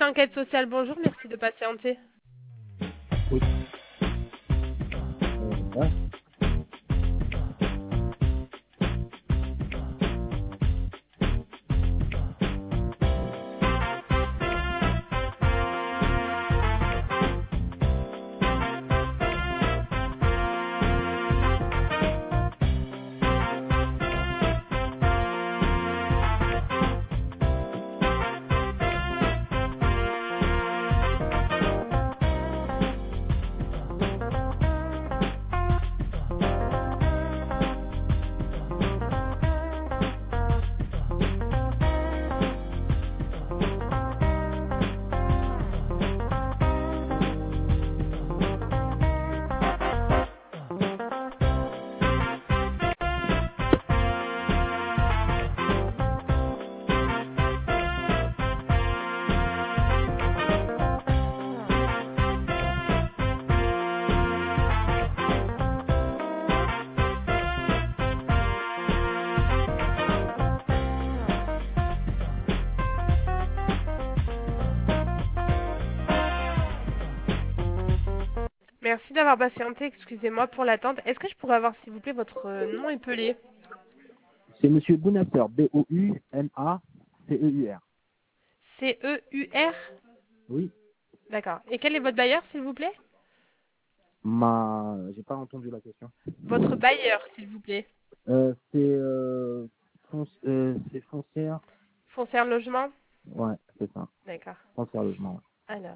enquête sociale, bonjour, merci de patienter. Oui. Ouais. Merci d'avoir patienté, excusez-moi pour l'attente. Est-ce que je pourrais avoir, s'il vous plaît, votre nom épelé? C'est Monsieur Bounasser, Bounacer. C-E-U-R? Oui. D'accord. Et quel est votre bailleur, s'il vous plaît? J'ai pas entendu la question. Votre bailleur, s'il vous plaît. C'est foncière. Foncière logement? Ouais, c'est ça. D'accord. Foncière logement. Ouais.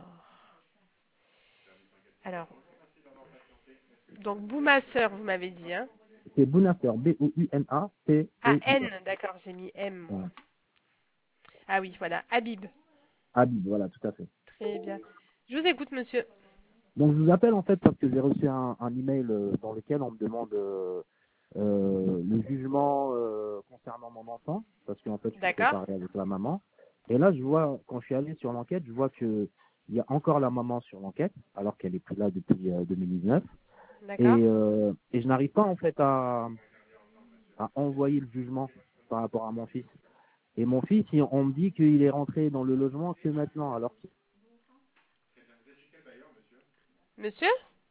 Alors, donc Boumasseur, vous m'avez dit, hein? C'est Bounasser, Bounacer. Ah, N, d'accord, j'ai mis M, moi. Ouais. Ah oui, voilà, Habib. Habib, voilà, tout à fait. Très bien. Je vous écoute, monsieur. Donc je vous appelle en fait parce que j'ai reçu un email dans lequel on me demande le jugement concernant mon enfant, parce qu'en fait je suis D'accord? séparé avec la maman. Et là je vois, quand je suis allé sur l'enquête, je vois que il y a encore la maman sur l'enquête, alors qu'elle est plus là depuis 2019. D'accord? Et je n'arrive pas en fait à envoyer le jugement par rapport à mon fils. Et mon fils, on me dit qu'il est rentré dans le logement que maintenant, alors que... Monsieur?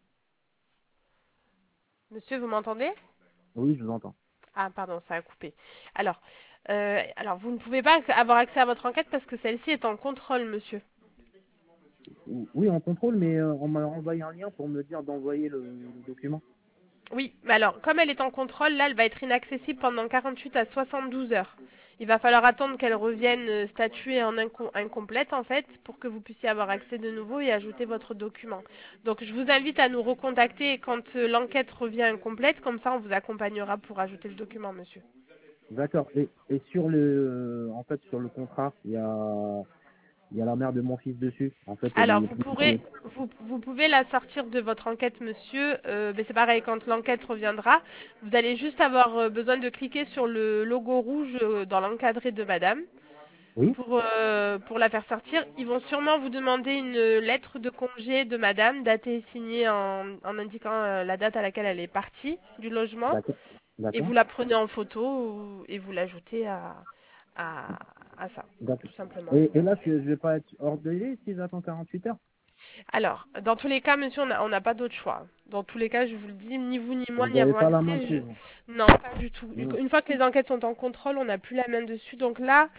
Monsieur, vous m'entendez? Oui, je vous entends. Ah, pardon, ça a coupé. Alors, vous ne pouvez pas avoir accès à votre enquête parce que celle-ci est en contrôle, monsieur. Oui, on contrôle, mais on m'a envoyé un lien pour me dire d'envoyer le document. Oui, mais alors, comme elle est en contrôle, là, elle va être inaccessible pendant 48 à 72 heures. Il va falloir attendre qu'elle revienne statuer en incomplète, en fait, pour que vous puissiez avoir accès de nouveau et ajouter votre document. Donc, je vous invite à nous recontacter quand l'enquête revient incomplète. Comme ça, on vous accompagnera pour ajouter le document, monsieur. D'accord. Et sur en fait, sur le contrat, il y a la mère de mon fils dessus. En fait, elle Alors, est plus. vous pouvez la sortir de votre enquête, monsieur. Mais c'est pareil, quand l'enquête reviendra, vous allez juste avoir besoin de cliquer sur le logo rouge dans l'encadré de madame Oui. pour la faire sortir. Ils vont sûrement vous demander une lettre de congé de madame, datée et signée en indiquant la date à laquelle elle est partie du logement. D'accord. Et D'accord. vous la prenez en photo et vous l'ajoutez à, à ça, D'accord. tout simplement. Et là, je vais pas être hors délai si j'attends 48 heures. Alors, dans tous les cas, monsieur, on n'a pas d'autre choix. Dans tous les cas, je vous le dis, ni vous ni moi Vous n'y n'avez avons pas la main accès. dessus, vous. Non, pas du tout. Oui. Une fois que les enquêtes sont en contrôle, on n'a plus la main dessus. Donc là,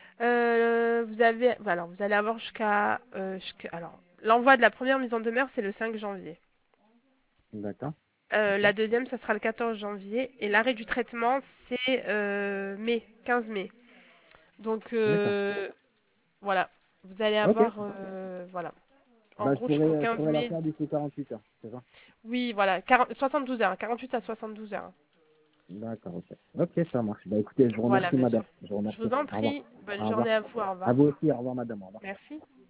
vous allez avoir alors, l'envoi de la première mise en demeure, c'est le 5 janvier. D'accord. La deuxième, ça sera le 14 janvier. Et l'arrêt du traitement, c'est 15 mai. Donc, D'accord. voilà. Vous allez Ok. avoir, voilà. En Bah, gros, jusqu'au je 15 pourrais la mai. faire d'ici 48 heures, c'est ça? Oui, voilà, 72 heures, 48 à 72 heures. D'accord, ok. Ok, ça marche. Bah, écoutez, je vous Voilà, remercie, monsieur. madame. Je vous Je remercie. vous en Au revoir. prie. Bonne Au revoir. journée à vous. Au À revoir. vous aussi, au revoir, madame. Au revoir. Merci.